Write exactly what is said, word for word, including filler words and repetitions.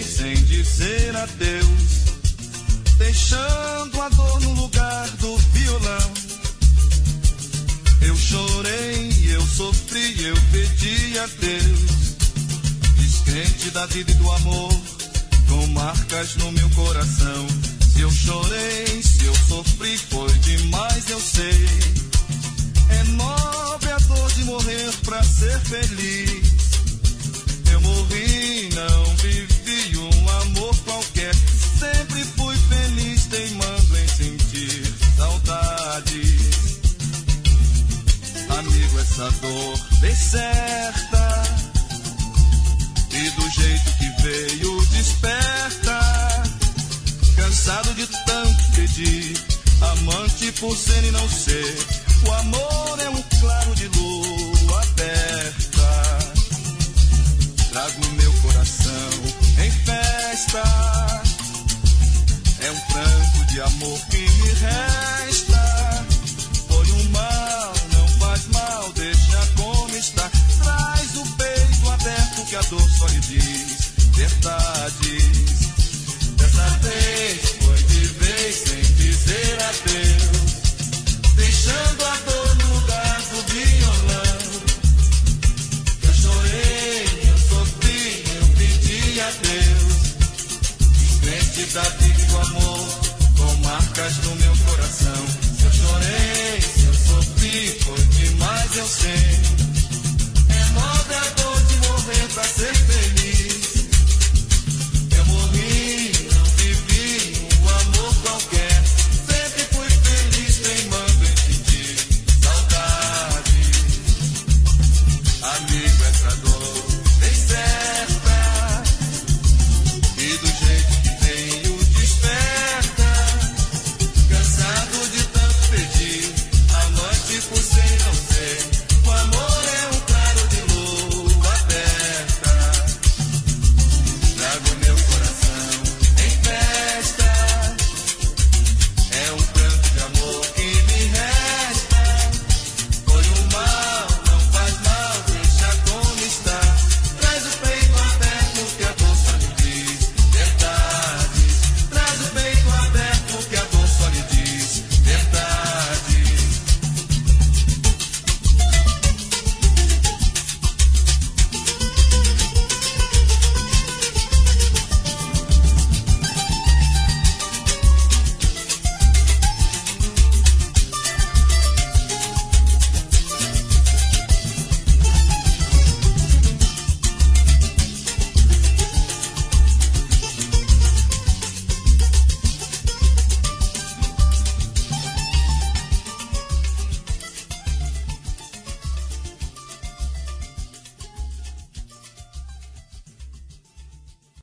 vez sem dizer adeus, deixando a dor no lugar do violão. Eu chorei, eu sofri, eu pedi a Deus, descrente da vida e do amor, com marcas no meu coração. Se eu chorei, se eu sofri, foi demais, eu sei. É nobre a dor de morrer pra ser feliz. Eu morri, não vivi um amor qualquer. Sempre fui feliz, teimando em sentir saudades. Amigo, essa dor vem certa, e do jeito que veio desperta. Cansado de tanto pedir, amante por ser e não ser. O amor é um claro de lua aberta. Trago meu coração em festa. É um pranto de amor que me resta. Foi um mal, não faz mal, deixa como está. Traz o peito aberto que a dor só lhe diz verdades. Dessa vez foi de vez sem dizer adeus, deixando a dor no lugar do violão. Eu chorei, eu sofri, eu pedi a Deus, descrente da vida e do amor, com marcas no meu coração. Se eu chorei, se eu sofri, foi demais, eu sei. É nobre a dor de morrer pra ser feliz.